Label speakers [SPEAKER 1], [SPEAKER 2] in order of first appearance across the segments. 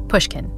[SPEAKER 1] Pushkin.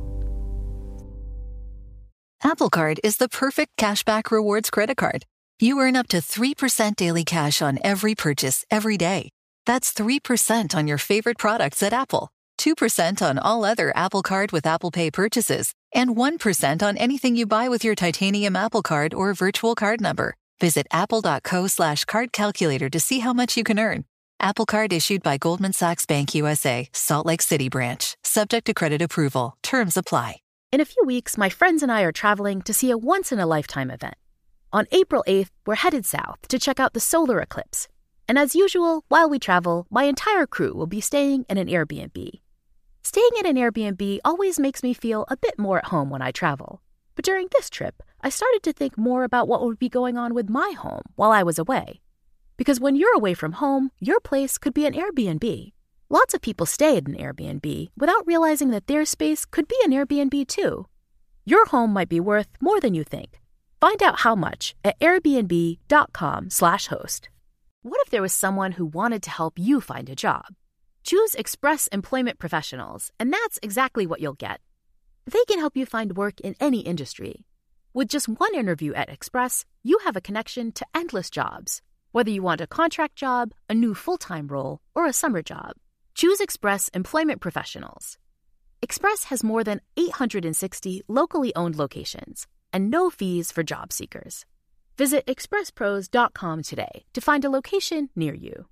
[SPEAKER 2] Apple Card is the perfect cashback rewards credit card. You earn up to 3% daily cash on every purchase every day. That's 3% on your favorite products at Apple, 2% on all other Apple Card with Apple Pay purchases, and 1% on anything you buy with your titanium Apple Card or virtual card number. Visit apple.co/card calculator to see how much you can earn. Apple Card issued by Goldman Sachs Bank USA, Salt Lake City branch. Subject to credit approval. Terms apply.
[SPEAKER 1] In a few weeks, my friends and I are traveling to see a once-in-a-lifetime event. On April 8th, we're headed south to check out the solar eclipse. And as usual, while we travel, my entire crew will be staying in an Airbnb. Staying in an Airbnb always makes me feel a bit more at home when I travel. But during this trip, I started to think more about what would be going on with my home while I was away. Because when you're away from home, your place could be an Airbnb. Lots of people stay at an Airbnb without realizing that their space could be an Airbnb too. Your home might be worth more than you think. Find out how much at airbnb.com/host. What if there was someone who wanted to help you find a job? Choose Express Employment Professionals, and that's exactly what you'll get. They can help you find work in any industry. With just one interview at Express, you have a connection to endless jobs. Whether you want a contract job, a new full-time role, or a summer job, choose Express Employment Professionals. Express has more than 860 locally owned locations and no fees for job seekers. Visit expresspros.com today to find a location near you.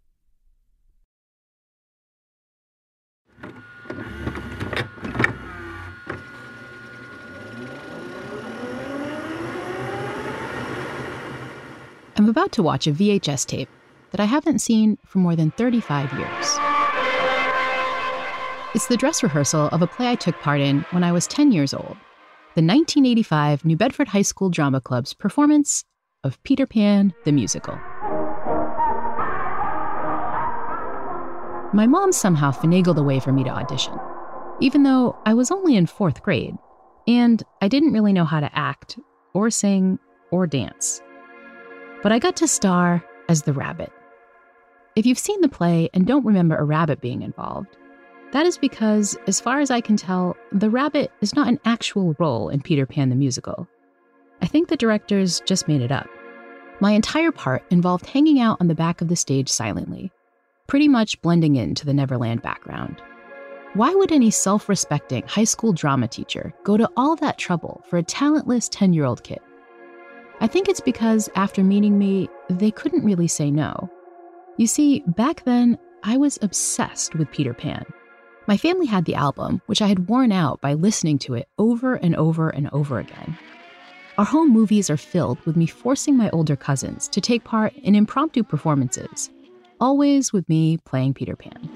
[SPEAKER 3] I'm about to watch a VHS tape that I haven't seen for more than 35 years. It's the dress rehearsal of a play I took part in when I was 10 years old, the 1985 New Bedford High School Drama Club's performance of Peter Pan the Musical. My mom somehow finagled a way for me to audition, even though I was only in 4th grade, and I didn't really know how to act, or sing, or dance. But I got to star as the rabbit. If you've seen the play and don't remember a rabbit being involved, that is because, as far as I can tell, the rabbit is not an actual role in Peter Pan the Musical. I think the directors just made it up. My entire part involved hanging out on the back of the stage silently, pretty much blending into the Neverland background. Why would any self-respecting high school drama teacher go to all that trouble for a talentless 10-year-old kid? I think it's because after meeting me, they couldn't really say no. You see, back then, I was obsessed with Peter Pan. My family had the album, which I had worn out by listening to it over and over and over again. Our home movies are filled with me forcing my older cousins to take part in impromptu performances, always with me playing Peter Pan.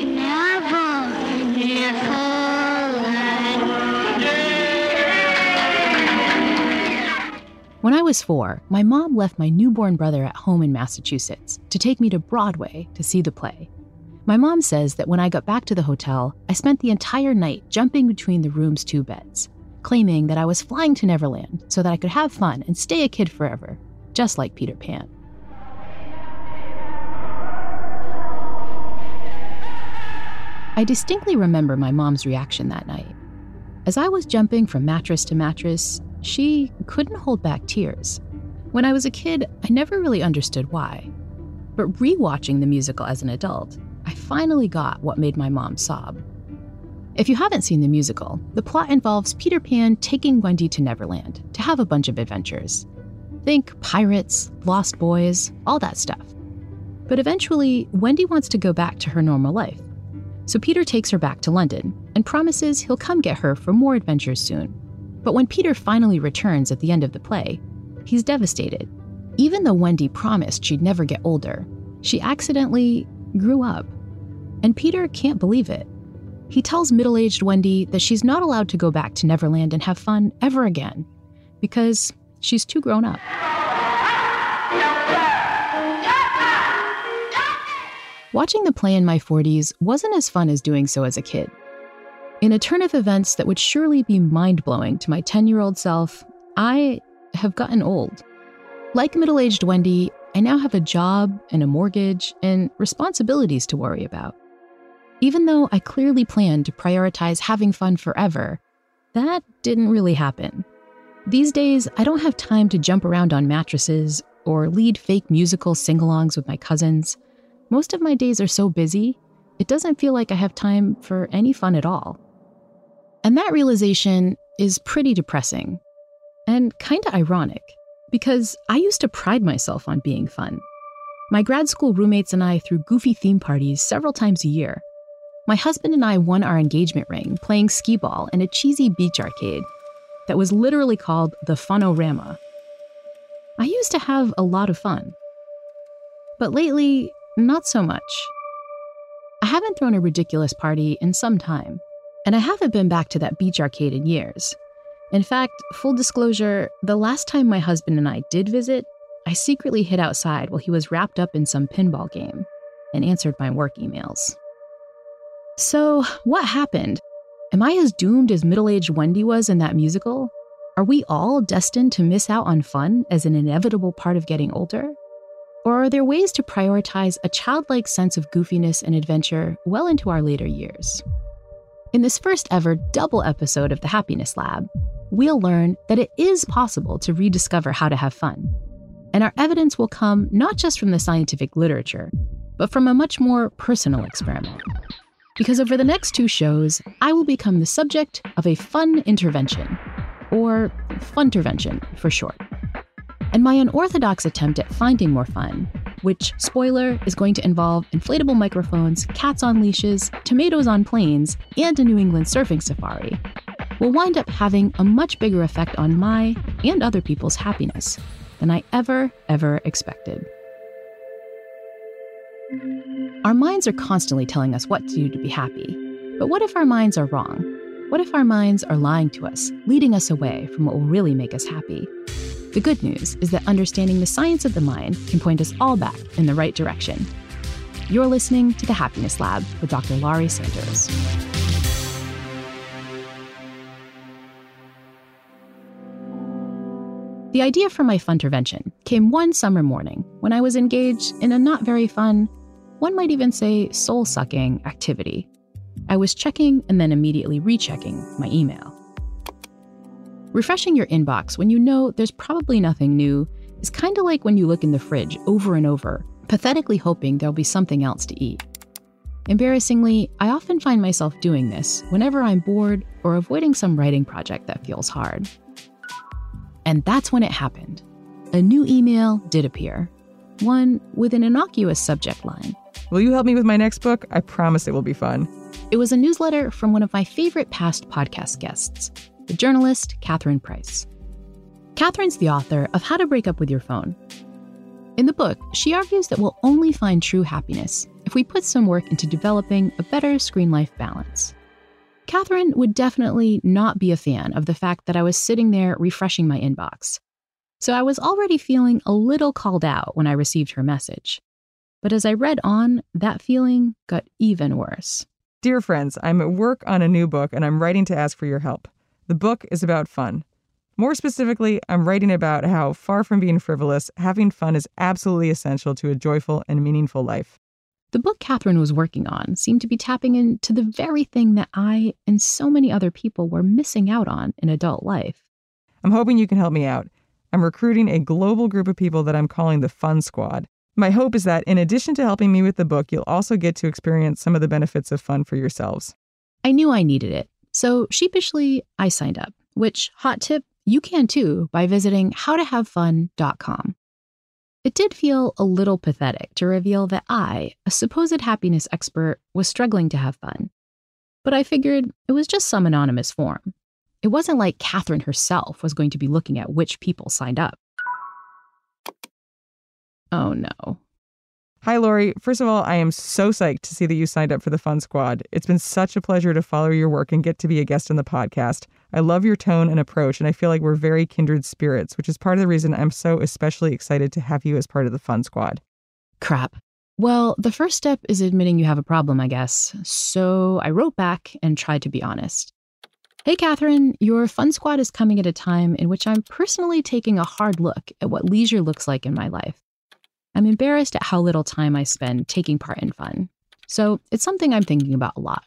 [SPEAKER 3] When I was 4, my mom left my newborn brother at home in Massachusetts to take me to Broadway to see the play. My mom says that when I got back to the hotel, I spent the entire night jumping between the room's 2 beds, claiming that I was flying to Neverland so that I could have fun and stay a kid forever, just like Peter Pan. I distinctly remember my mom's reaction that night. As I was jumping from mattress to mattress, she couldn't hold back tears. When I was a kid, I never really understood why. But rewatching the musical as an adult, I finally got what made my mom sob. If you haven't seen the musical, the plot involves Peter Pan taking Wendy to Neverland to have a bunch of adventures. Think pirates, lost boys, all that stuff. But eventually, Wendy wants to go back to her normal life. So Peter takes her back to London and promises he'll come get her for more adventures soon. But when Peter finally returns at the end of the play, he's devastated. Even though Wendy promised she'd never get older, she accidentally grew up. And Peter can't believe it. He tells middle-aged Wendy that she's not allowed to go back to Neverland and have fun ever again, because she's too grown up. Watching the play in my 40s wasn't as fun as doing so as a kid. In a turn of events that would surely be mind-blowing to my 10-year-old self, I have gotten old. Like middle-aged Wendy, I now have a job and a mortgage and responsibilities to worry about. Even though I clearly planned to prioritize having fun forever, that didn't really happen. These days, I don't have time to jump around on mattresses or lead fake musical sing-alongs with my cousins. Most of my days are so busy, it doesn't feel like I have time for any fun at all. And that realization is pretty depressing and kinda ironic, because I used to pride myself on being fun. My grad school roommates and I threw goofy theme parties several times a year. My husband and I won our engagement ring playing skee ball in a cheesy beach arcade that was literally called the Funorama. I used to have a lot of fun. But lately, not so much. I haven't thrown a ridiculous party in some time, and I haven't been back to that beach arcade in years. In fact, full disclosure, the last time my husband and I did visit, I secretly hid outside while he was wrapped up in some pinball game and answered my work emails. So, what happened? Am I as doomed as middle-aged Wendy was in that musical? Are we all destined to miss out on fun as an inevitable part of getting older? Or are there ways to prioritize a childlike sense of goofiness and adventure well into our later years? In this first ever double episode of the Happiness Lab, we'll learn that it is possible to rediscover how to have fun. And our evidence will come not just from the scientific literature, but from a much more personal experiment. Because over the next 2 shows, I will become the subject of a fun intervention, or funtervention for short. And my unorthodox attempt at finding more fun, which, spoiler, is going to involve inflatable microphones, cats on leashes, tomatoes on planes, and a New England surfing safari, will wind up having a much bigger effect on my and other people's happiness than I ever expected. Our minds are constantly telling us what to do to be happy. But what if our minds are wrong? What if our minds are lying to us, leading us away from what will really make us happy? The good news is that understanding the science of the mind can point us all back in the right direction. You're listening to The Happiness Lab with Dr. Laurie Santos. The idea for my funtervention came one summer morning when I was engaged in a not very fun, one might even say soul-sucking activity. I was checking and then immediately rechecking my email. Refreshing your inbox when you know there's probably nothing new is kind of like when you look in the fridge over and over, pathetically hoping there'll be something else to eat. Embarrassingly, I often find myself doing this whenever I'm bored or avoiding some writing project that feels hard. And that's when it happened. A new email did appear, one with an innocuous subject line.
[SPEAKER 4] Will you help me with my next book? I promise it will be fun.
[SPEAKER 3] It was a newsletter from one of my favorite past podcast guests, the journalist Catherine Price. Catherine's the author of How to Break Up with Your Phone. In the book, she argues that we'll only find true happiness if we put some work into developing a better screen-life balance. Catherine would definitely not be a fan of the fact that I was sitting there refreshing my inbox. So I was already feeling a little called out when I received her message. But as I read on, that feeling got even worse.
[SPEAKER 4] Dear friends, I'm at work on a new book and I'm writing to ask for your help. The book is about fun. More specifically, I'm writing about how, far from being frivolous, having fun is absolutely essential to a joyful and meaningful life.
[SPEAKER 3] The book Catherine was working on seemed to be tapping into the very thing that I and so many other people were missing out on in adult life.
[SPEAKER 4] I'm hoping you can help me out. I'm recruiting a global group of people that I'm calling the Fun Squad. My hope is that in addition to helping me with the book, you'll also get to experience some of the benefits of fun for yourselves.
[SPEAKER 3] I knew I needed it, so sheepishly, I signed up, which, hot tip, you can too by visiting howtohavefun.com. It did feel a little pathetic to reveal that I, a supposed happiness expert, was struggling to have fun. But I figured it was just some anonymous form. It wasn't like Catherine herself was going to be looking at which people signed up. Oh no.
[SPEAKER 4] Hi, Laurie. First of all, I am so psyched to see that you signed up for the Fun Squad. It's been such a pleasure to follow your work and get to be a guest on the podcast. I love your tone and approach, and I feel like we're very kindred spirits, which is part of the reason I'm so especially excited to have you as part of the Fun Squad.
[SPEAKER 3] Crap. Well, the first step is admitting you have a problem, I guess. So I wrote back and tried to be honest. Hey, Catherine, your Fun Squad is coming at a time in which I'm personally taking a hard look at what leisure looks like in my life. I'm embarrassed at how little time I spend taking part in fun. so it's something I'm thinking about a lot.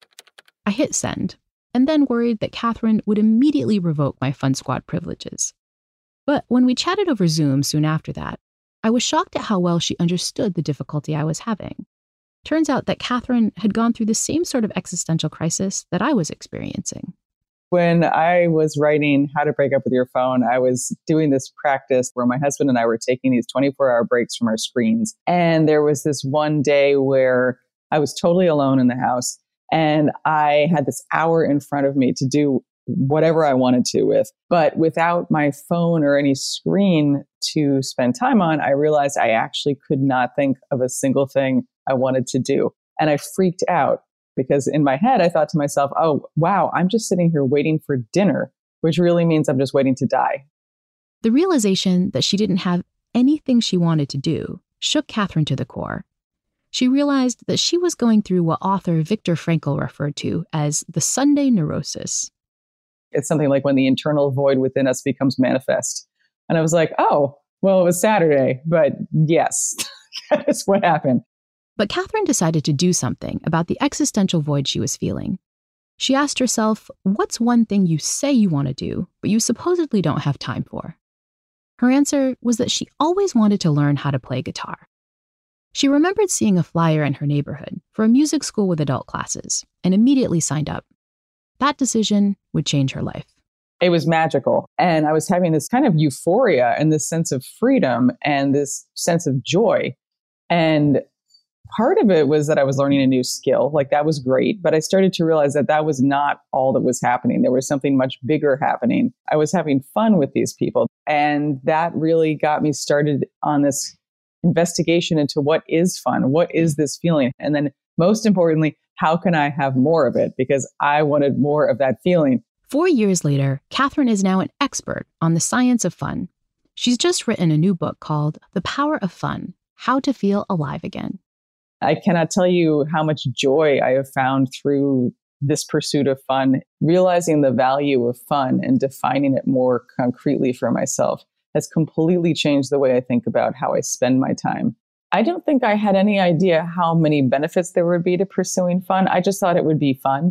[SPEAKER 3] I hit send, and then worried that Catherine would immediately revoke my Fun Squad privileges. But when we chatted over Zoom soon after that, I was shocked at how well she understood the difficulty I was having. Turns out that Catherine had gone through the same sort of existential crisis that I was experiencing.
[SPEAKER 4] When I was writing How to Break Up with Your Phone, I was doing this practice where my husband and I were taking these 24-hour breaks from our screens. And there was this one day where I was totally alone in the house and I had this hour in front of me to do whatever I wanted to with. But without my phone or any screen to spend time on, I realized I actually could not think of a single thing I wanted to do. And I freaked out because in my head, I thought to myself, oh, wow, I'm just sitting here waiting for dinner, which really means I'm just waiting to die.
[SPEAKER 3] The realization that she didn't have anything she wanted to do shook Catherine to the core. She realized that she was going through what author Viktor Frankl referred to as the Sunday neurosis.
[SPEAKER 4] It's something like when the internal void within us becomes manifest. And I was like, oh, well, it was Saturday, but yes, that is what happened.
[SPEAKER 3] But Catherine decided to do something about the existential void she was feeling. She asked herself, what's one thing you say you want to do, but you supposedly don't have time for? Her answer was that she always wanted to learn how to play guitar. She remembered seeing a flyer in her neighborhood for a music school with adult classes and immediately signed up. That decision would change her life.
[SPEAKER 4] It was magical. And I was having this kind of euphoria and this sense of freedom and this sense of joy. And part of it was that I was learning a new skill. Like that was great. But I started to realize that that was not all that was happening. There was something much bigger happening. I was having fun with these people. And that really got me started on this investigation into what is fun? What is this feeling? And then most importantly, how can I have more of it? Because I wanted more of that feeling.
[SPEAKER 3] 4 years later, Catherine is now an expert on the science of fun. She's just written a new book called The Power of Fun: How to Feel Alive Again.
[SPEAKER 4] I cannot tell you how much joy I have found through this pursuit of fun. Realizing the value of fun and defining it more concretely for myself has completely changed the way I think about how I spend my time. I don't think I had any idea how many benefits there would be to pursuing fun. I just thought it would be fun,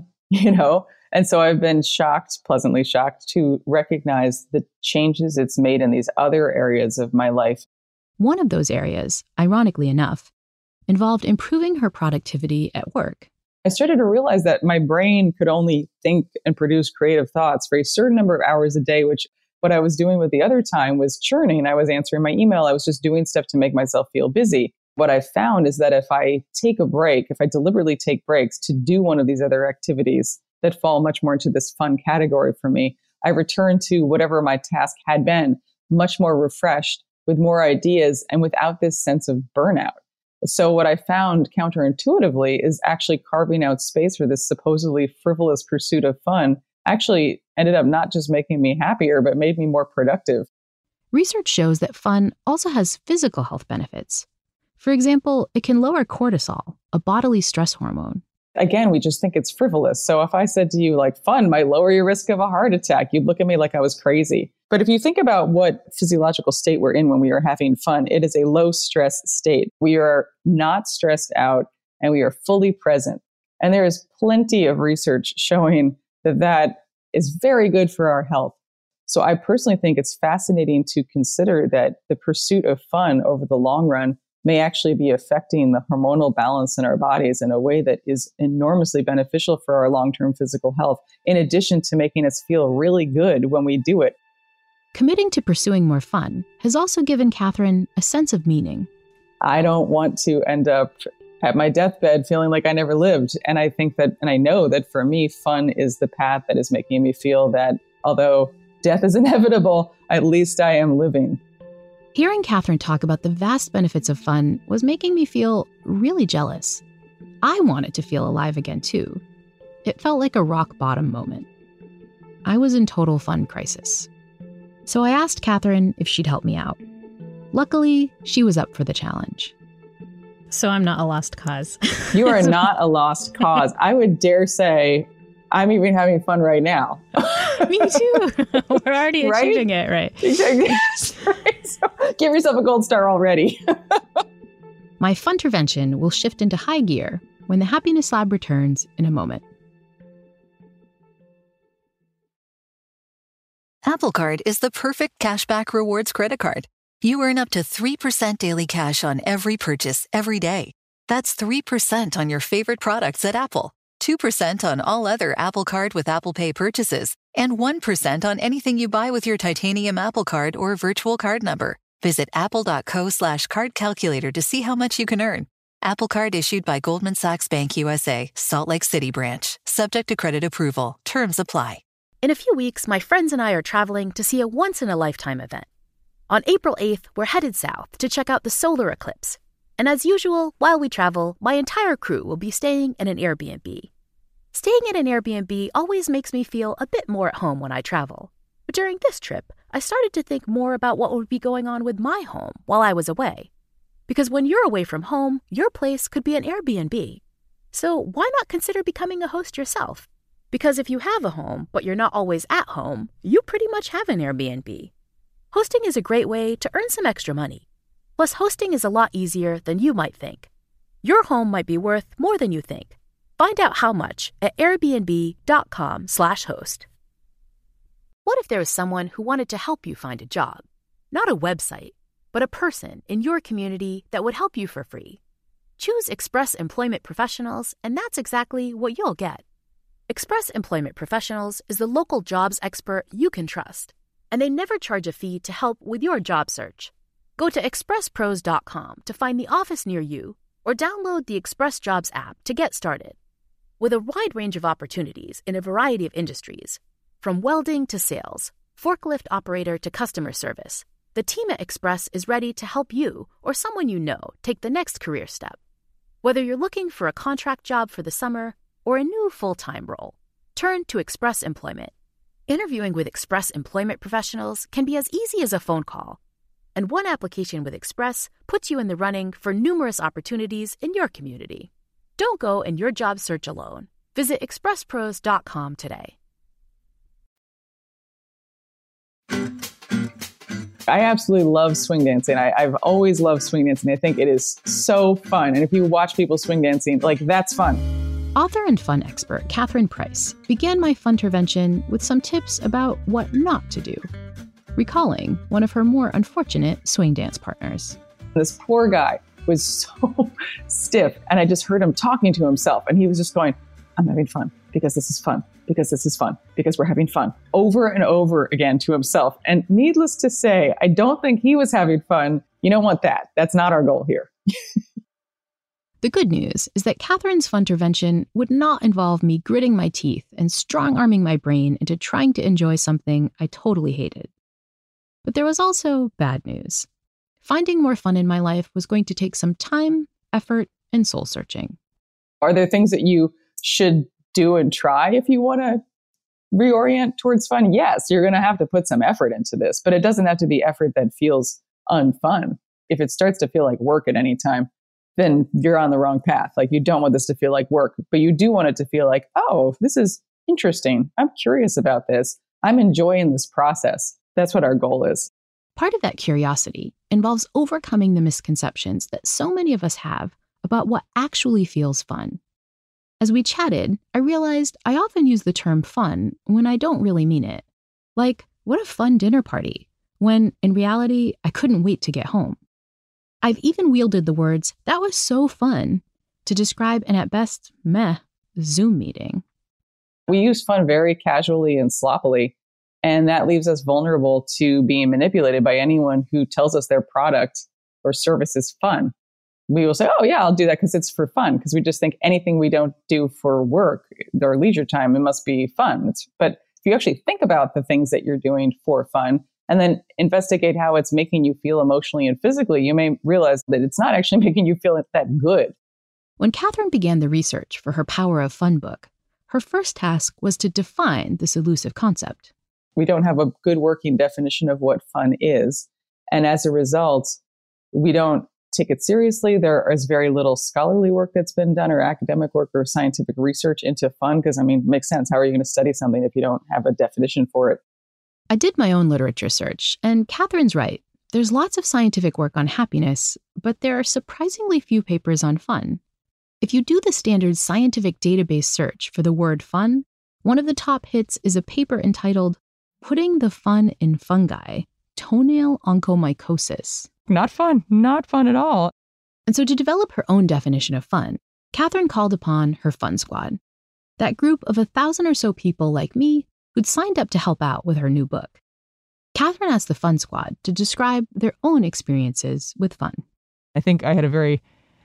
[SPEAKER 4] And so I've been shocked, pleasantly shocked, to recognize the changes it's made in these other areas of my life.
[SPEAKER 3] One of those areas, ironically enough, involved improving her productivity at work.
[SPEAKER 4] I started to realize that my brain could only think and produce creative thoughts for a certain number of hours a day, which what I was doing with the other time was churning. I was answering my email. I was just doing stuff to make myself feel busy. What I found is that if I take a break, if I deliberately take breaks to do one of these other activities that fall much more into this fun category for me, I return to whatever my task had been much more refreshed, with more ideas and without this sense of burnout. So what I found counterintuitively is actually carving out space for this supposedly frivolous pursuit of fun actually ended up not just making me happier, but made me more productive.
[SPEAKER 3] Research shows that fun also has physical health benefits. For example, it can lower cortisol, a bodily stress hormone.
[SPEAKER 4] Again, we just think it's frivolous. So if I said to you, like, fun might lower your risk of a heart attack, you'd look at me like I was crazy. But if you think about what physiological state we're in when we are having fun, it is a low stress state. We are not stressed out and we are fully present. And there is plenty of research showing that that is very good for our health. So I personally think it's fascinating to consider that the pursuit of fun over the long run may actually be affecting the hormonal balance in our bodies in a way that is enormously beneficial for our long-term physical health, in addition to making us feel really good when we do it.
[SPEAKER 3] Committing to pursuing more fun has also given Catherine a sense of meaning.
[SPEAKER 4] I don't want to end up at my deathbed feeling like I never lived. And I think that, and I know that for me, fun is the path that is making me feel that although death is inevitable, at least I am living.
[SPEAKER 3] Hearing Catherine talk about the vast benefits of fun was making me feel really jealous. I wanted to feel alive again, too. It felt like a rock bottom moment. I was in total fun crisis. So I asked Catherine if she'd help me out. Luckily, she was up for the challenge.
[SPEAKER 5] So I'm not a lost cause.
[SPEAKER 4] You are not a lost cause. I would dare say I'm even having fun right now.
[SPEAKER 5] Me too. We're already achieving it, right?
[SPEAKER 4] Exactly. Right. So give yourself a gold star already.
[SPEAKER 3] My funtervention will shift into high gear when the Happiness Lab returns in a moment.
[SPEAKER 2] Apple Card is the perfect cashback rewards credit card. You earn up to 3% daily cash on every purchase every day. That's 3% on your favorite products at Apple, 2% on all other Apple Card with Apple Pay purchases, and 1% on anything you buy with your titanium Apple Card or virtual card number. Visit apple.co/card calculator to see how much you can earn. Apple Card issued by Goldman Sachs Bank USA, Salt Lake City branch. Subject to credit approval. Terms apply.
[SPEAKER 1] In a few weeks, my friends and I are traveling to see a once-in-a-lifetime event. On April 8th, we're headed south to check out the solar eclipse. And as usual, while we travel, my entire crew will be staying in an Airbnb. Staying in an Airbnb always makes me feel a bit more at home when I travel. But during this trip, I started to think more about what would be going on with my home while I was away. Because when you're away from home, your place could be an Airbnb. So why not consider becoming a host yourself? Because if you have a home, but you're not always at home, you pretty much have an Airbnb. Hosting is a great way to earn some extra money. Plus, hosting is a lot easier than you might think. Your home might be worth more than you think. Find out how much at airbnb.com/host. What if there was someone who wanted to help you find a job? Not a website, but a person in your community that would help you for free. Choose Express Employment Professionals, and that's exactly what you'll get. Express Employment Professionals is the local jobs expert you can trust, and they never charge a fee to help with your job search. Go to expresspros.com to find the office near you, or download the Express Jobs app to get started. With a wide range of opportunities in a variety of industries, from welding to sales, forklift operator to customer service, the team at Express is ready to help you or someone you know take the next career step. Whether you're looking for a contract job for the summer or a new full-time role, turn to Express Employment. Interviewing with Express Employment Professionals can be as easy as a phone call, and one application with Express puts you in the running for numerous opportunities in your community. Don't go in your job search alone. Visit expresspros.com today.
[SPEAKER 4] I absolutely love swing dancing. I've always loved swing dancing. I think it is so fun. And if you watch people swing dancing, that's fun.
[SPEAKER 3] Author and fun expert Catherine Price began my funtervention with some tips about what not to do, recalling one of her more unfortunate swing dance partners.
[SPEAKER 4] This poor guy was so stiff, and I just heard him talking to himself, and he was just going, I'm having fun because this is fun, because this is fun, because we're having fun, over and over again to himself. And needless to say, I don't think he was having fun. You don't want that. That's not our goal here.
[SPEAKER 3] The good news is that Catherine's funtervention would not involve me gritting my teeth and strong-arming my brain into trying to enjoy something I totally hated. But there was also bad news. Finding more fun in my life was going to take some time, effort, and soul-searching.
[SPEAKER 4] Are there things that you should do and try if you want to reorient towards fun? Yes, you're going to have to put some effort into this, but it doesn't have to be effort that feels unfun. If it starts to feel like work at any time, then you're on the wrong path. You don't want this to feel like work, but you do want it to feel like, oh, this is interesting. I'm curious about this. I'm enjoying this process. That's what our goal is.
[SPEAKER 3] Part of that curiosity involves overcoming the misconceptions that so many of us have about what actually feels fun. As we chatted, I realized I often use the term fun when I don't really mean it. Like, what a fun dinner party, when in reality, I couldn't wait to get home. I've even wielded the words, that was so fun, to describe an at best, meh, Zoom meeting.
[SPEAKER 4] We use fun very casually and sloppily, and that leaves us vulnerable to being manipulated by anyone who tells us their product or service is fun. We will say, oh yeah, I'll do that because it's for fun, because we just think anything we don't do for work or leisure time, it must be fun. But if you actually think about the things that you're doing for fun, and then investigate how it's making you feel emotionally and physically, you may realize that it's not actually making you feel that good.
[SPEAKER 3] When Catherine began the research for her Power of Fun book, her first task was to define this elusive concept.
[SPEAKER 4] We don't have a good working definition of what fun is. And as a result, we don't take it seriously. There is very little scholarly work that's been done, or academic work or scientific research into fun, because, it makes sense. How are you going to study something if you don't have a definition for it?
[SPEAKER 3] I did my own literature search, and Catherine's right. There's lots of scientific work on happiness, but there are surprisingly few papers on fun. If you do the standard scientific database search for the word fun, one of the top hits is a paper entitled Putting the Fun in Fungi, Toenail Onychomycosis.
[SPEAKER 4] Not fun at all.
[SPEAKER 3] And so to develop her own definition of fun, Catherine called upon her Fun Squad, that group of 1,000 or so people like me who'd signed up to help out with her new book. Catherine asked the Fun Squad to describe their own experiences with fun.
[SPEAKER 4] I think I had a very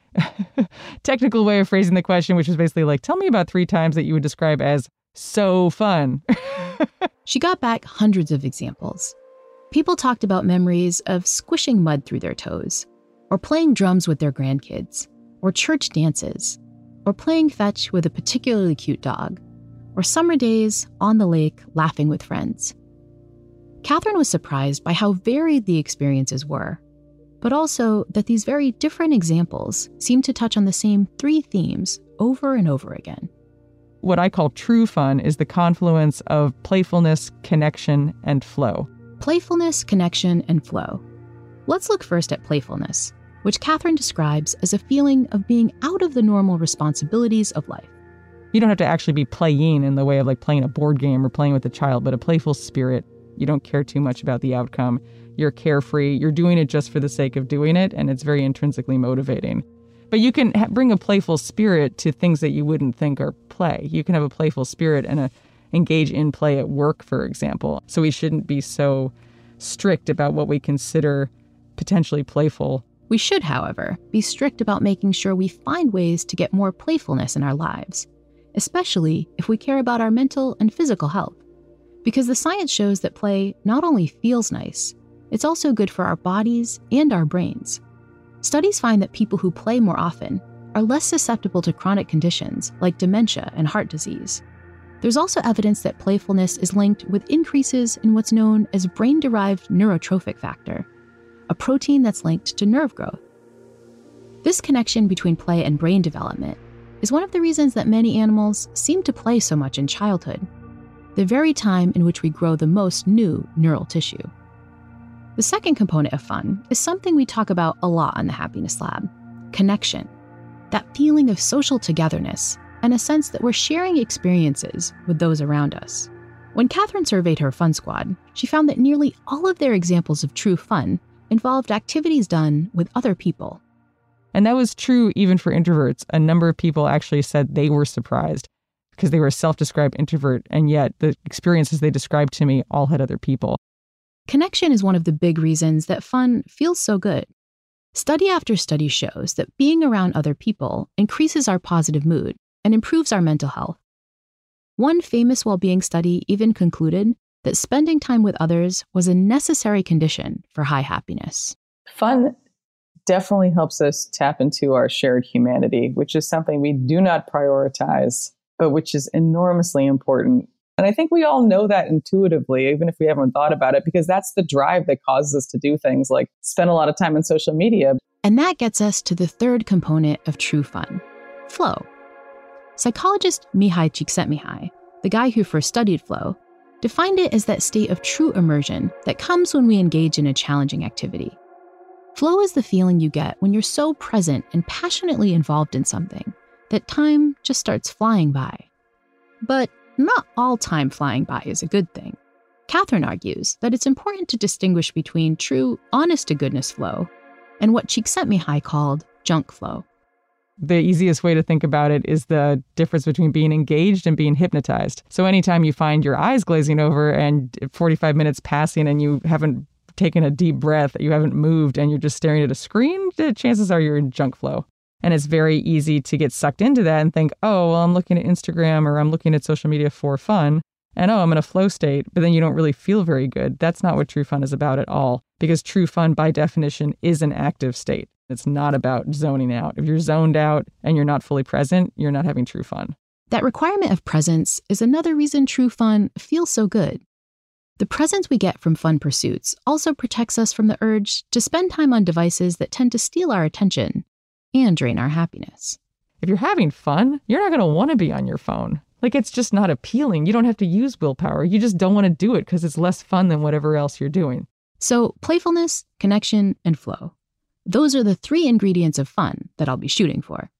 [SPEAKER 4] technical way of phrasing the question, which was basically like, tell me about 3 times that you would describe as so fun.
[SPEAKER 3] She got back hundreds of examples. People talked about memories of squishing mud through their toes, or playing drums with their grandkids, or church dances, or playing fetch with a particularly cute dog, or summer days on the lake laughing with friends. Catherine was surprised by how varied the experiences were, but also that these very different examples seemed to touch on the same 3 themes over and over again.
[SPEAKER 4] What I call true fun is the confluence of playfulness, connection, and flow.
[SPEAKER 3] Playfulness, connection, and flow. Let's look first at playfulness, which Catherine describes as a feeling of being out of the normal responsibilities of life.
[SPEAKER 4] You don't have to actually be playing in the way of like playing a board game or playing with a child, but a playful spirit. You don't care too much about the outcome. You're carefree. You're doing it just for the sake of doing it, and it's very intrinsically motivating. But you can bring a playful spirit to things that you wouldn't think are play. You can have a playful spirit and engage in play at work, for example. So we shouldn't be so strict about what we consider potentially playful.
[SPEAKER 3] We should, however, be strict about making sure we find ways to get more playfulness in our lives, especially if we care about our mental and physical health. Because the science shows that play not only feels nice, it's also good for our bodies and our brains. Studies find that people who play more often are less susceptible to chronic conditions like dementia and heart disease. There's also evidence that playfulness is linked with increases in what's known as brain-derived neurotrophic factor, a protein that's linked to nerve growth. This connection between play and brain development is one of the reasons that many animals seem to play so much in childhood, the very time in which we grow the most new neural tissue. The second component of fun is something we talk about a lot on the Happiness Lab: connection. That feeling of social togetherness and a sense that we're sharing experiences with those around us. When Catherine surveyed her Fun Squad, she found that nearly all of their examples of true fun involved activities done with other people.
[SPEAKER 4] And that was true even for introverts. A number of people actually said they were surprised because they were a self-described introvert, and yet the experiences they described to me all had other people.
[SPEAKER 3] Connection is one of the big reasons that fun feels so good. Study after study shows that being around other people increases our positive mood and improves our mental health. One famous well-being study even concluded that spending time with others was a necessary condition for high happiness.
[SPEAKER 6] Fun definitely helps us tap into our shared humanity, which is something we do not prioritize, but which is enormously important. And I think we all know that intuitively, even if we haven't thought about it, because that's the drive that causes us to do things like spend a lot of time on social media.
[SPEAKER 3] And that gets us to the third component of true fun: flow. Psychologist Mihai Csikszentmihalyi, the guy who first studied flow, defined it as that state of true immersion that comes when we engage in a challenging activity. Flow is the feeling you get when you're so present and passionately involved in something that time just starts flying by. But not all time flying by is a good thing. Catherine argues that it's important to distinguish between true, honest-to-goodness flow and what Csikszentmihalyi called junk flow.
[SPEAKER 4] The easiest way to think about it is the difference between being engaged and being hypnotized. So anytime you find your eyes glazing over and 45 minutes passing and you haven't taken a deep breath, you haven't moved, and you're just staring at a screen, the chances are you're in junk flow. And it's very easy to get sucked into that and think, oh, well, I'm looking at Instagram or I'm looking at social media for fun. And oh, I'm in a flow state, but then you don't really feel very good. That's not what true fun is about at all, because true fun, by definition, is an active state. It's not about zoning out. If you're zoned out and you're not fully present, you're not having true fun.
[SPEAKER 3] That requirement of presence is another reason true fun feels so good. The presence we get from fun pursuits also protects us from the urge to spend time on devices that tend to steal our attention and drain our happiness.
[SPEAKER 4] If you're having fun, you're not going to want to be on your phone. Like, it's just not appealing. You don't have to use willpower. You just don't want to do it because it's less fun than whatever else you're doing.
[SPEAKER 3] So playfulness, connection, and flow. Those are the 3 ingredients of fun that I'll be shooting for.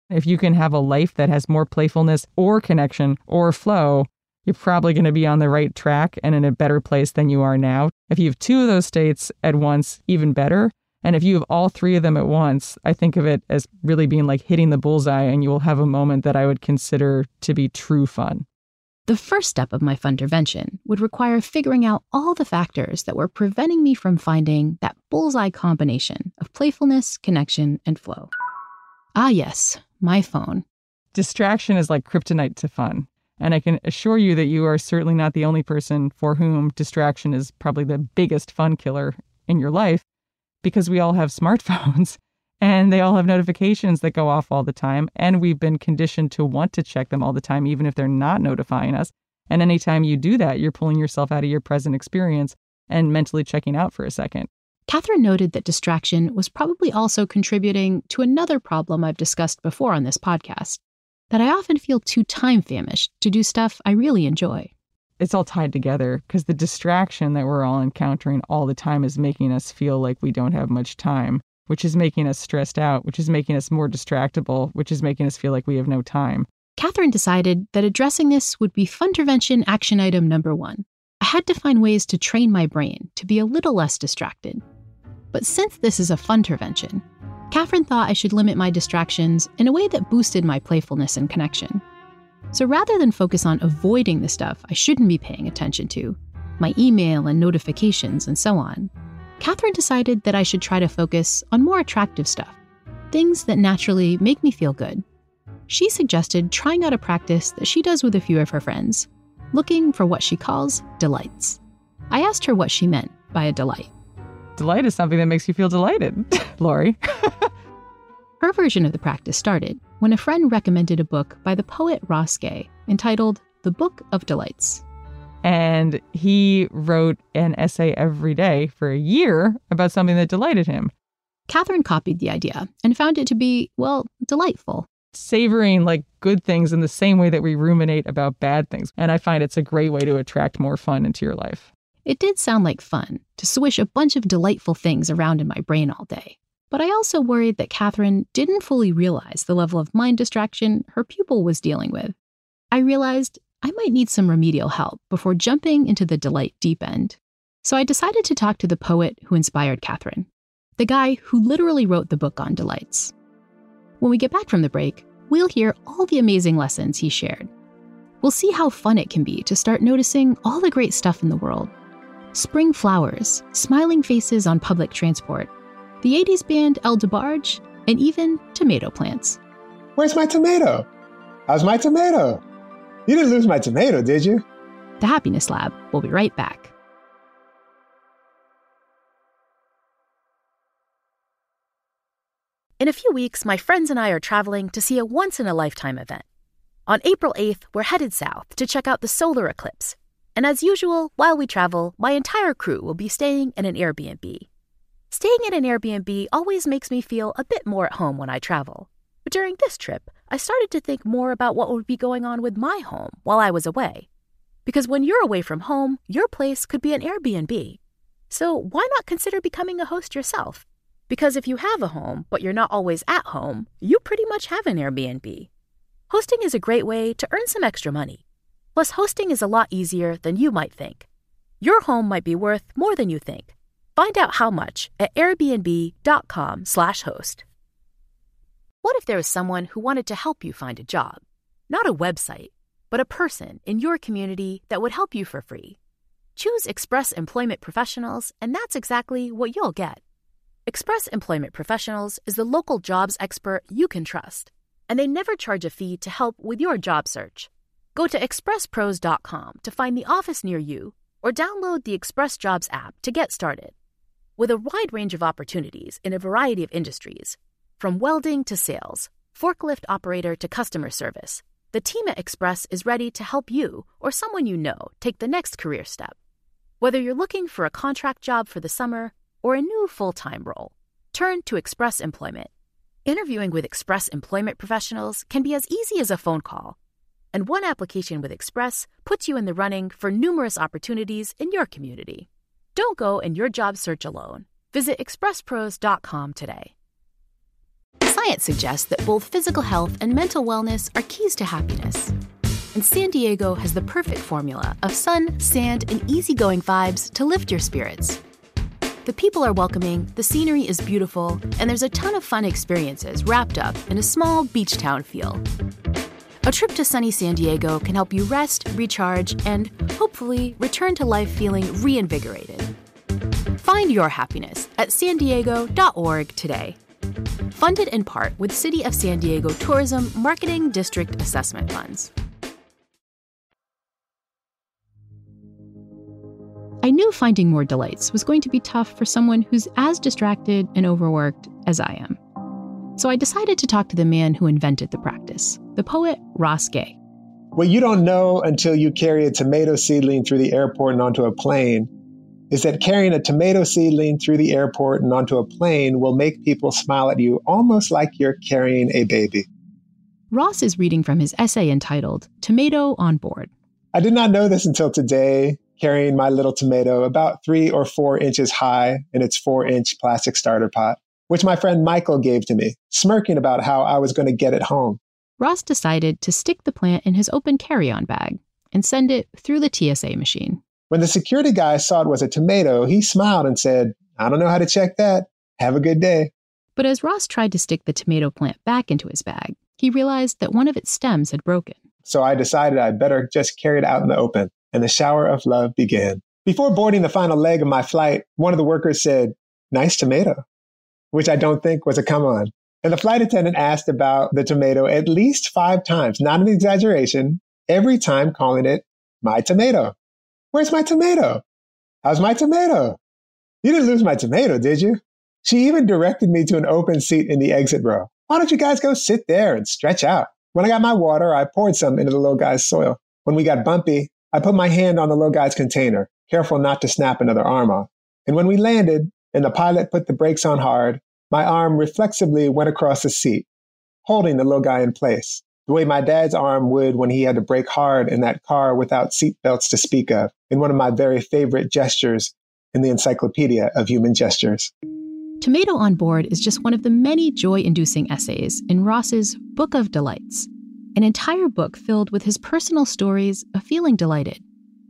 [SPEAKER 4] If you can have a life that has more playfulness or connection or flow, you're probably going to be on the right track and in a better place than you are now. If you have two of those states at once, even better. And if you have all three of them at once, I think of it as really being like hitting the bullseye, and you will have a moment that I would consider to be true fun.
[SPEAKER 3] The first step of my funtervention would require figuring out all the factors that were preventing me from finding that bullseye combination of playfulness, connection, and flow. Ah, yes, my phone.
[SPEAKER 4] Distraction is like kryptonite to fun. And I can assure you that you are certainly not the only person for whom distraction is probably the biggest fun killer in your life, because we all have smartphones and they all have notifications that go off all the time. And we've been conditioned to want to check them all the time, even if they're not notifying us. And anytime you do that, you're pulling yourself out of your present experience and mentally checking out for a second.
[SPEAKER 3] Catherine noted that distraction was probably also contributing to another problem I've discussed before on this podcast, that I often feel too time-famished to do stuff I really enjoy.
[SPEAKER 4] It's all tied together because the distraction that we're all encountering all the time is making us feel like we don't have much time, which is making us stressed out, which is making us more distractible, which is making us feel like we have no time.
[SPEAKER 3] Catherine decided that addressing this would be funtervention action item number 1. I had to find ways to train my brain to be a little less distracted. But since this is a funtervention, Catherine thought I should limit my distractions in a way that boosted my playfulness and connection. So rather than focus on avoiding the stuff I shouldn't be paying attention to, my email and notifications and so on, Catherine decided that I should try to focus on more attractive stuff, things that naturally make me feel good. She suggested trying out a practice that she does with a few of her friends, looking for what she calls delights. I asked her what she meant by a delight.
[SPEAKER 4] Delight is something that makes you feel delighted, Lori.
[SPEAKER 3] Her version of the practice started when a friend recommended a book by the poet Ross Gay entitled The Book of Delights.
[SPEAKER 4] And he wrote an essay every day for a year about something that delighted him.
[SPEAKER 3] Catherine copied the idea and found it to be, well, delightful.
[SPEAKER 4] Savoring like good things in the same way that we ruminate about bad things. And I find it's a great way to attract more fun into your life.
[SPEAKER 3] It did sound like fun to swish a bunch of delightful things around in my brain all day. But I also worried that Catherine didn't fully realize the level of mind distraction her pupil was dealing with. I realized I might need some remedial help before jumping into the delight deep end. So I decided to talk to the poet who inspired Catherine, the guy who literally wrote the book on delights. When we get back from the break, we'll hear all the amazing lessons he shared. We'll see how fun it can be to start noticing all the great stuff in the world. Spring flowers, smiling faces on public transport, the 80s band El DeBarge, and even tomato plants.
[SPEAKER 7] Where's my tomato? How's my tomato? You didn't lose my tomato, did you?
[SPEAKER 3] The Happiness Lab will be right back.
[SPEAKER 1] In a few weeks, my friends and I are traveling to see a once-in-a-lifetime event. On April 8th, we're headed south to check out the solar eclipse. And as usual, while we travel, my entire crew will be staying in an Airbnb. Staying in an Airbnb always makes me feel a bit more at home when I travel. But during this trip, I started to think more about what would be going on with my home while I was away. Because when you're away from home, your place could be an Airbnb. So why not consider becoming a host yourself? Because if you have a home, but you're not always at home, you pretty much have an Airbnb. Hosting is a great way to earn some extra money. Plus, hosting is a lot easier than you might think. Your home might be worth more than you think. Find out how much at airbnb.com/host. What if there was someone who wanted to help you find a job? Not a website, but a person in your community that would help you for free. Choose Express Employment Professionals, and that's exactly what you'll get. Express Employment Professionals is the local jobs expert you can trust, and they never charge a fee to help with your job search. Go to expresspros.com to find the office near you, or download the Express Jobs app to get started. With a wide range of opportunities in a variety of industries, from welding to sales, forklift operator to customer service, the team at Express is ready to help you or someone you know take the next career step. Whether you're looking for a contract job for the summer or a new full-time role, turn to Express Employment. Interviewing with Express Employment Professionals can be as easy as a phone call, and one application with Express puts you in the running for numerous opportunities in your community. Don't go in your job search alone. Visit expresspros.com today. Science suggests that both physical health and mental wellness are keys to happiness. And San Diego has the perfect formula of sun, sand, and easygoing vibes to lift your spirits. The people are welcoming, the scenery is beautiful, and there's a ton of fun experiences wrapped up in a small beach town feel. A trip to sunny San Diego can help you rest, recharge, and hopefully return to life feeling reinvigorated. Find your happiness at sandiego.org today. Funded in part with City of San Diego Tourism Marketing District Assessment Funds.
[SPEAKER 3] I knew finding more delights was going to be tough for someone who's as distracted and overworked as I am. So I decided to talk to the man who invented the practice, the poet Ross Gay.
[SPEAKER 7] What you don't know until you carry a tomato seedling through the airport and onto a plane is that carrying a tomato seedling through the airport and onto a plane will make people smile at you almost like you're carrying a baby.
[SPEAKER 3] Ross is reading from his essay entitled Tomato on Board.
[SPEAKER 7] I did not know this until today, carrying my little tomato about 3 or 4 inches high in its 4-inch plastic starter pot, which my friend Michael gave to me, smirking about how I was going to get it home.
[SPEAKER 3] Ross decided to stick the plant in his open carry-on bag and send it through the TSA machine.
[SPEAKER 7] When the security guy saw it was a tomato, he smiled and said, "I don't know how to check that. Have a good day."
[SPEAKER 3] But as Ross tried to stick the tomato plant back into his bag, he realized that one of its stems had broken.
[SPEAKER 7] So I decided I'd better just carry it out in the open, and the shower of love began. Before boarding the final leg of my flight, one of the workers said, "Nice tomato," which I don't think was a come on. And the flight attendant asked about the tomato at least 5 times, not an exaggeration, every time calling it my tomato. "Where's my tomato? How's my tomato? You didn't lose my tomato, did you?" She even directed me to an open seat in the exit row. "Why don't you guys go sit there and stretch out?" When I got my water, I poured some into the little guy's soil. When we got bumpy, I put my hand on the little guy's container, careful not to snap another arm off. And when we landed and the pilot put the brakes on hard, my arm reflexively went across the seat, holding the little guy in place, the way my dad's arm would when he had to brake hard in that car without seat belts to speak of, in one of my very favorite gestures in the Encyclopedia of Human Gestures.
[SPEAKER 3] Tomato on Board is just one of the many joy-inducing essays in Ross's Book of Delights, an entire book filled with his personal stories of feeling delighted.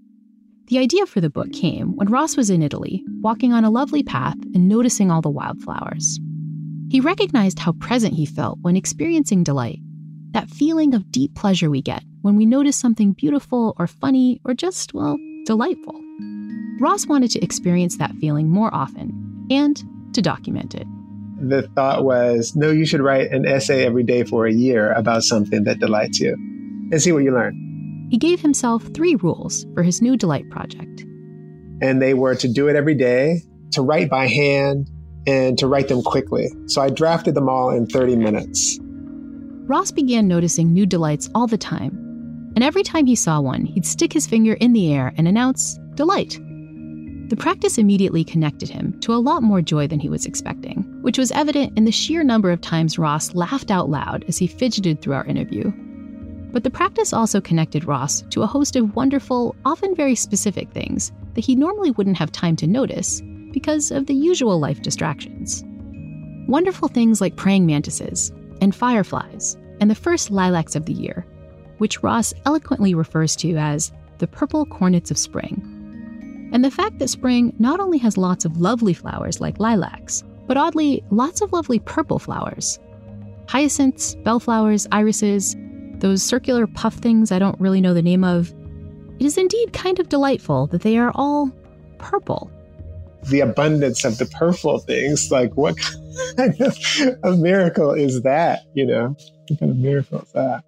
[SPEAKER 3] The idea for the book came when Ross was in Italy, walking on a lovely path and noticing all the wildflowers. He recognized how present he felt when experiencing delight, that feeling of deep pleasure we get when we notice something beautiful or funny or just, well, delightful. Ross wanted to experience that feeling more often and to document it.
[SPEAKER 7] The thought was, no, you should write an essay every day for a year about something that delights you and see what you learn.
[SPEAKER 3] He gave himself 3 rules for his new delight project.
[SPEAKER 7] And they were to do it every day, to write by hand, and to write them quickly. So I drafted them all in 30 minutes.
[SPEAKER 3] Ross began noticing new delights all the time. And every time he saw one, he'd stick his finger in the air and announce, "Delight." The practice immediately connected him to a lot more joy than he was expecting, which was evident in the sheer number of times Ross laughed out loud as he fidgeted through our interview. But the practice also connected Ross to a host of wonderful, often very specific things that he normally wouldn't have time to notice because of the usual life distractions. Wonderful things like praying mantises and fireflies and the first lilacs of the year, which Ross eloquently refers to as the purple cornets of spring. And the fact that spring not only has lots of lovely flowers like lilacs, but oddly, lots of lovely purple flowers. Hyacinths, bellflowers, irises, those circular puff things I don't really know the name of. It is indeed kind of delightful that they are all purple.
[SPEAKER 7] The abundance of the purple things, like what kind of a miracle is that, What kind of miracle is that?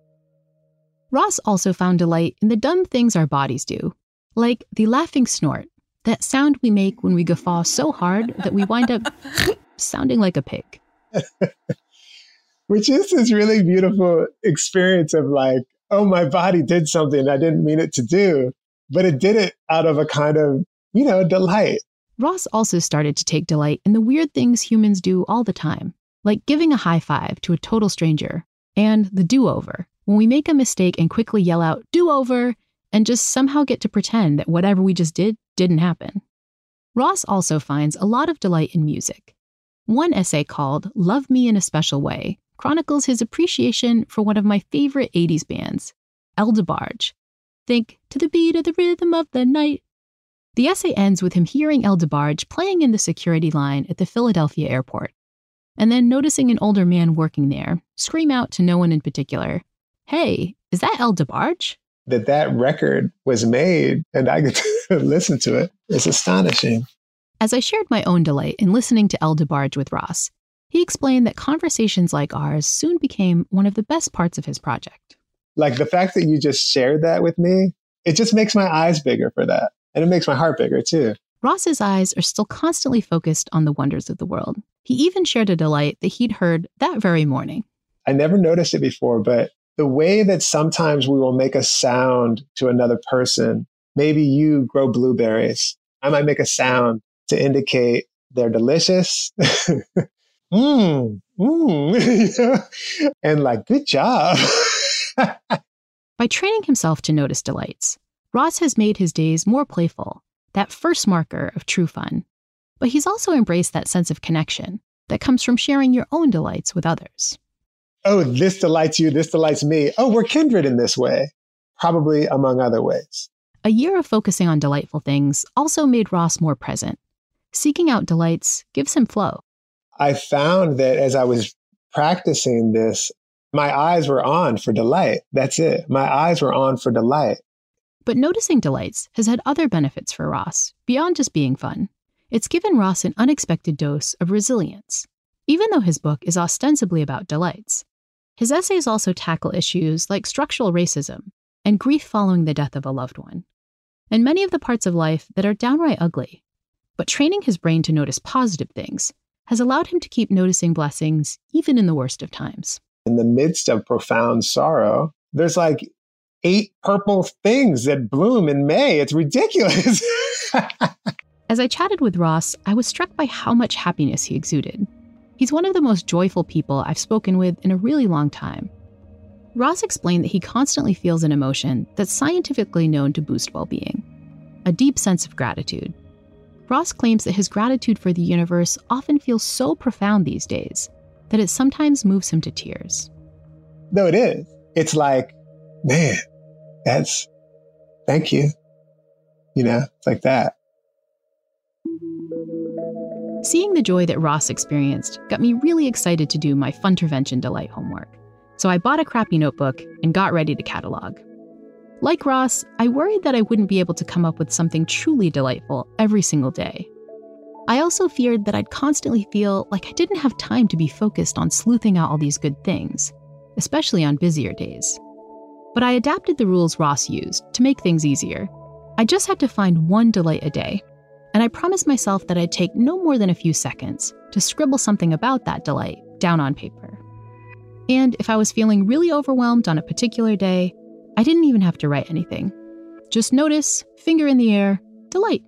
[SPEAKER 3] Ross also found delight in the dumb things our bodies do, like the laughing snort, that sound we make when we guffaw so hard that we wind up sounding like a pig.
[SPEAKER 7] Which is this really beautiful experience of like, oh, my body did something I didn't mean it to do, but it did it out of a kind of, delight.
[SPEAKER 3] Ross also started to take delight in the weird things humans do all the time, like giving a high five to a total stranger, and the do-over, when we make a mistake and quickly yell out, "Do-over," and just somehow get to pretend that whatever we just did didn't happen. Ross also finds a lot of delight in music. One essay called Love Me in a Special Way chronicles his appreciation for one of my favorite 80s bands, El DeBarge. Think, to the beat of the rhythm of the night. The essay ends with him hearing El DeBarge playing in the security line at the Philadelphia airport, and then noticing an older man working there scream out to no one in particular, "Hey, is that El DeBarge?"
[SPEAKER 7] That record was made and I get to listen to it. It's astonishing.
[SPEAKER 3] As I shared my own delight in listening to El DeBarge with Ross, he explained that conversations like ours soon became one of the best parts of his project.
[SPEAKER 7] Like the fact that you just shared that with me, it just makes my eyes bigger for that. And it makes my heart bigger too.
[SPEAKER 3] Ross's eyes are still constantly focused on the wonders of the world. He even shared a delight that he'd heard that very morning.
[SPEAKER 7] I never noticed it before, but the way that sometimes we will make a sound to another person, maybe you grow blueberries. I might make a sound to indicate they're delicious. And like, good job.
[SPEAKER 3] By training himself to notice delights, Ross has made his days more playful, that first marker of true fun. But he's also embraced that sense of connection that comes from sharing your own delights with others.
[SPEAKER 7] Oh, this delights you, this delights me. Oh, we're kindred in this way, probably among other ways.
[SPEAKER 3] A year of focusing on delightful things also made Ross more present. Seeking out delights gives him flow.
[SPEAKER 7] I found that as I was practicing this, my eyes were on for delight. That's it. My eyes were on for delight.
[SPEAKER 3] But noticing delights has had other benefits for Ross, beyond just being fun. It's given Ross an unexpected dose of resilience. Even though his book is ostensibly about delights, his essays also tackle issues like structural racism and grief following the death of a loved one, and many of the parts of life that are downright ugly. But training his brain to notice positive things has allowed him to keep noticing blessings even in the worst of times.
[SPEAKER 7] In the midst of profound sorrow, there's like 8 purple things that bloom in May. It's ridiculous.
[SPEAKER 3] As I chatted with Ross, I was struck by how much happiness he exuded. He's one of the most joyful people I've spoken with in a really long time. Ross explained that he constantly feels an emotion that's scientifically known to boost well-being, a deep sense of gratitude. Ross claims that his gratitude for the universe often feels so profound these days that it sometimes moves him to tears.
[SPEAKER 7] No, it is. It's like, man, thank you. It's like that.
[SPEAKER 3] Seeing the joy that Ross experienced got me really excited to do my Funtervention Delight homework. So I bought a crappy notebook and got ready to catalog. Like Ross, I worried that I wouldn't be able to come up with something truly delightful every single day. I also feared that I'd constantly feel like I didn't have time to be focused on sleuthing out all these good things, especially on busier days. But I adapted the rules Ross used to make things easier. I just had to find one delight a day, and I promised myself that I'd take no more than a few seconds to scribble something about that delight down on paper. And if I was feeling really overwhelmed on a particular day, I didn't even have to write anything. Just notice, finger in the air, delight.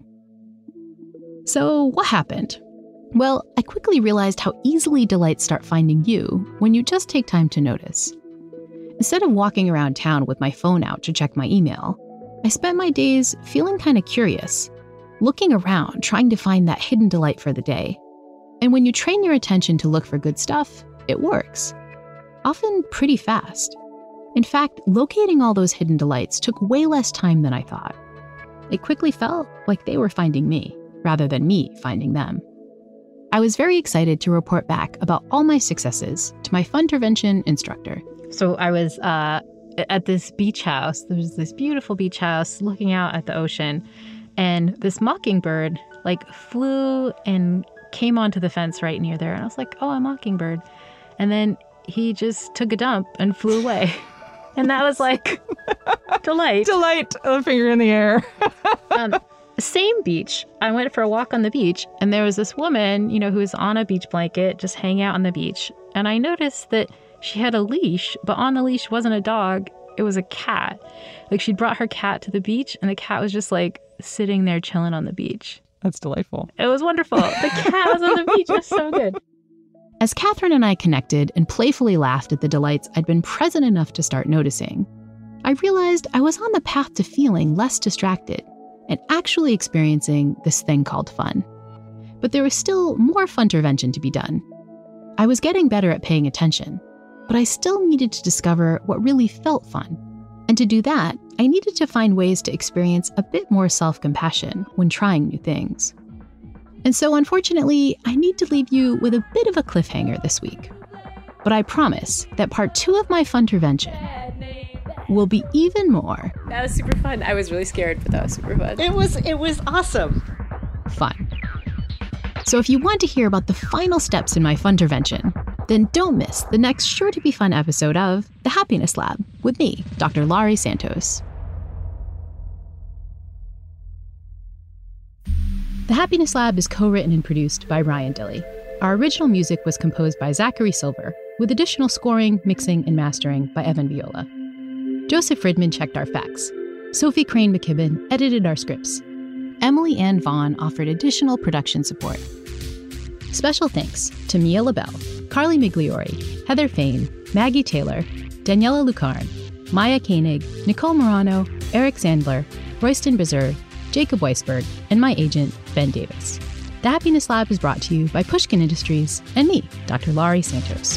[SPEAKER 3] So what happened? Well, I quickly realized how easily delights start finding you when you just take time to notice. Instead of walking around town with my phone out to check my email, I spent my days feeling kind of curious, looking around, trying to find that hidden delight for the day. And when you train your attention to look for good stuff, it works. Often pretty fast. In fact, locating all those hidden delights took way less time than I thought. It quickly felt like they were finding me, rather than me finding them. I was very excited to report back about all my successes to my Funtervention instructor.
[SPEAKER 5] So I was at this beach house. There was this beautiful beach house looking out at the ocean. And this mockingbird flew and came onto the fence right near there. And I was like, oh, a mockingbird. And then he just took a dump and flew away. And that was like delight.
[SPEAKER 4] Delight. A finger in the air.
[SPEAKER 5] Same beach. I went for a walk on the beach and there was this woman, who was on a beach blanket, just hanging out on the beach. And I noticed that she had a leash, but on the leash wasn't a dog. It was a cat. She'd brought her cat to the beach and the cat was just sitting there chilling on the beach.
[SPEAKER 4] That's delightful.
[SPEAKER 5] It was wonderful. The cat was on the beach. It was so good.
[SPEAKER 3] As Catherine and I connected and playfully laughed at the delights I'd been present enough to start noticing, I realized I was on the path to feeling less distracted and actually experiencing this thing called fun. But there was still more Funtervention to be done. I was getting better at paying attention, But I still needed to discover what really felt fun. And to do that, I needed to find ways to experience a bit more self-compassion when trying new things. And so, unfortunately, I need to leave you with a bit of a cliffhanger this week. But I promise that part 2 of my Funtervention will be even more.
[SPEAKER 8] That was super fun. I was really scared, but that was super fun.
[SPEAKER 9] It was awesome.
[SPEAKER 3] Fun. So if you want to hear about the final steps in my Funtervention, then don't miss the next sure-to-be-fun episode of The Happiness Lab with me, Dr. Laurie Santos. The Happiness Lab is co-written and produced by Ryan Dilley. Our original music was composed by Zachary Silver, with additional scoring, mixing, and mastering by Evan Viola. Joseph Fridman checked our facts. Sophie Crane McKibben edited our scripts. Emily Ann Vaughn offered additional production support. Special thanks to Mia LaBelle, Carly Migliori, Heather Fain, Maggie Taylor, Daniela Lucarne, Maya Koenig, Nicole Morano, Eric Sandler, Royston Bezer, Jacob Weisberg, and my agent, Ben Davis. The Happiness Lab is brought to you by Pushkin Industries and me, Dr. Laurie Santos.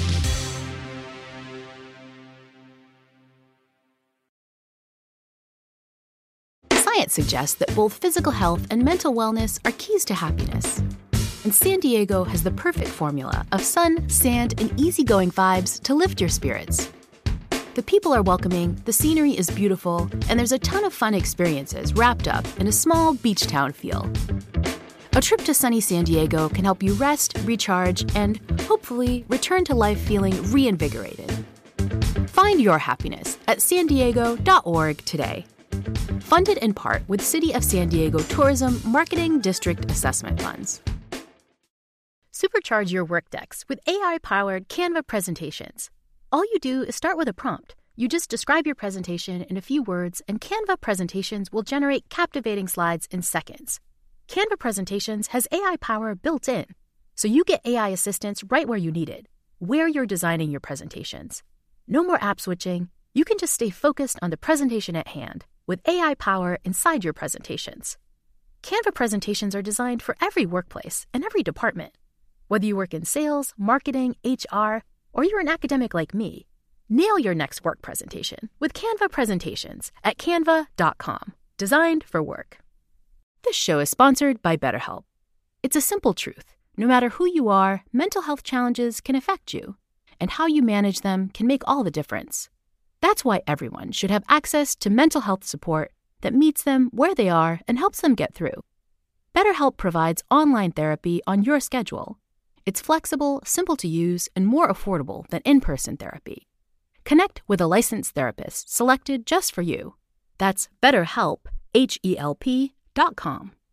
[SPEAKER 1] Science suggests that both physical health and mental wellness are keys to happiness. And San Diego has the perfect formula of sun, sand, and easygoing vibes to lift your spirits. The people are welcoming, the scenery is beautiful, and there's a ton of fun experiences wrapped up in a small beach town feel. A trip to sunny San Diego can help you rest, recharge, and hopefully return to life feeling reinvigorated. Find your happiness at sandiego.org today. Funded in part with City of San Diego Tourism Marketing District Assessment Funds. Supercharge your Workdex with AI-powered Canva presentations. All you do is start with a prompt. You just describe your presentation in a few words, and Canva presentations will generate captivating slides in seconds. Canva presentations has AI power built in, so you get AI assistance right where you need it, where you're designing your presentations. No more app switching. You can just stay focused on the presentation at hand with AI power inside your presentations. Canva presentations are designed for every workplace and every department. Whether you work in sales, marketing, HR, or you're an academic like me, nail your next work presentation with Canva presentations at canva.com. Designed for work. This show is sponsored by BetterHelp. It's a simple truth. No matter who you are, mental health challenges can affect you, and how you manage them can make all the difference. That's why everyone should have access to mental health support that meets them where they are and helps them get through. BetterHelp provides online therapy on your schedule. It's flexible, simple to use, and more affordable than in-person therapy. Connect with a licensed therapist selected just for you. That's BetterHelp, HELP.com.